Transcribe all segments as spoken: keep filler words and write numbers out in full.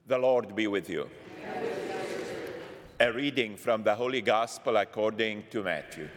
The Lord be with you. A reading from the Holy Gospel according to Matthew.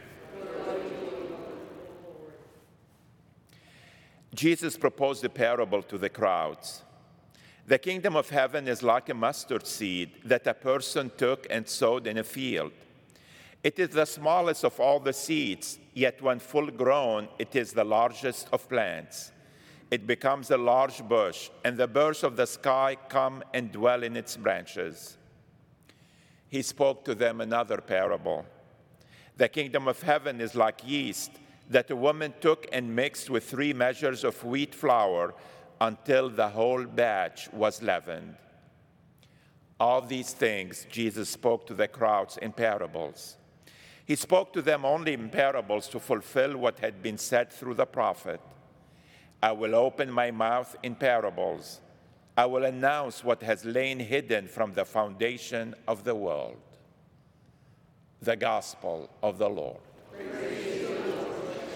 Jesus proposed a parable to the crowds. The kingdom of heaven is like a mustard seed that a person took and sowed in a field. It is the smallest of all the seeds, yet when full grown, it is the largest of plants. It becomes a large bush, and the birds of the sky come and dwell in its branches. He spoke to them another parable. The kingdom of heaven is like yeast that a woman took and mixed with three measures of wheat flour until the whole batch was leavened. All these things Jesus spoke to the crowds in parables. He spoke to them only in parables to fulfill what had been said through the prophet. I will open my mouth in parables. I will announce what has lain hidden from the foundation of the world. The Gospel of the Lord. Praise you, Lord.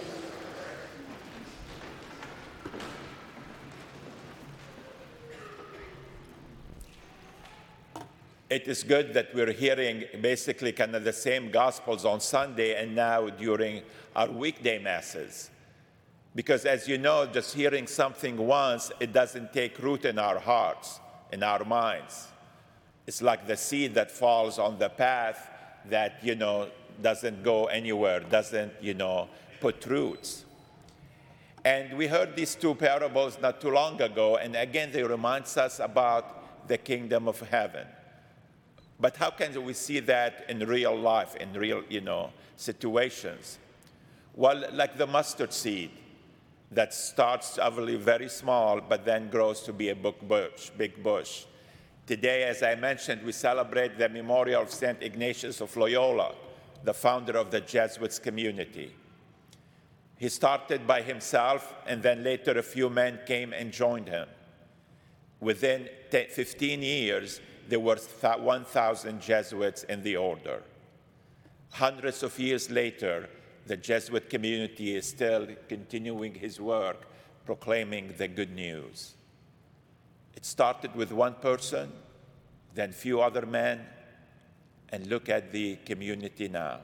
It is good that we're hearing basically kind of the same Gospels on Sunday and now during our weekday Masses. Because as you know, just hearing something once, it doesn't take root in our hearts, in our minds. It's like the seed that falls on the path that, you know, doesn't go anywhere, doesn't, you know, put roots. And we heard these two parables not too long ago, and again, they remind us about the kingdom of heaven. But how can we see that in real life, in real, you know, situations? Well, like the mustard seed, that starts obviously very small, but then grows to be a big bush, big bush. Today, as I mentioned, we celebrate the memorial of Saint Ignatius of Loyola, the founder of the Jesuits community. He started by himself, and then later a few men came and joined him. Within fifteen years, there were one thousand Jesuits in the order. Hundreds of years later, the Jesuit community is still continuing his work, proclaiming the good news. It started with one person, then few other men, and look at the community now.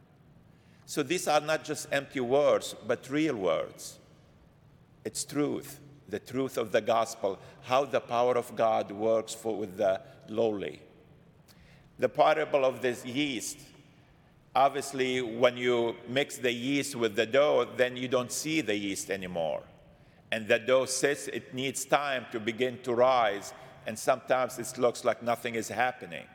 So these are not just empty words, but real words. It's truth, the truth of the gospel, how the power of God works for with the lowly. The parable of this yeast. Obviously, when you mix the yeast with the dough, then you don't see the yeast anymore. And the dough sits, it needs time to begin to rise, and sometimes it looks like nothing is happening.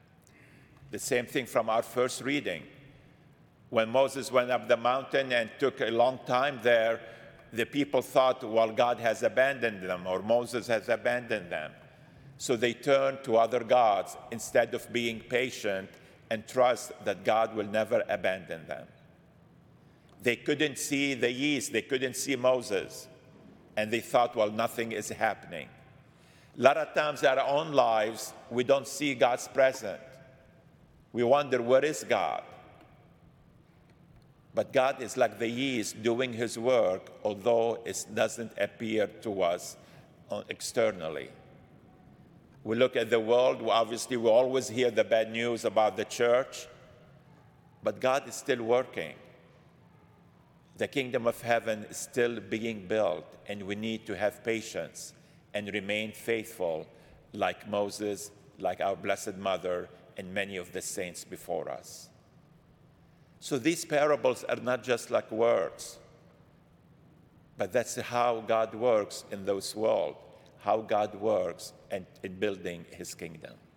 The same thing from our first reading. When Moses went up the mountain and took a long time there, the people thought, well, God has abandoned them, or Moses has abandoned them. So they turned to other gods instead of being patient and trust that God will never abandon them. They couldn't see the yeast, they couldn't see Moses, and they thought, well, nothing is happening. A lot of times in our own lives, we don't see God's presence. We wonder, where is God? But God is like the yeast doing his work, although it doesn't appear to us externally. We look at the world, obviously we always hear the bad news about the church, but God is still working. The kingdom of heaven is still being built, and we need to have patience and remain faithful like Moses, like our Blessed Mother, and many of the saints before us. So these parables are not just like words, but that's how God works in this world, how God works in building his kingdom.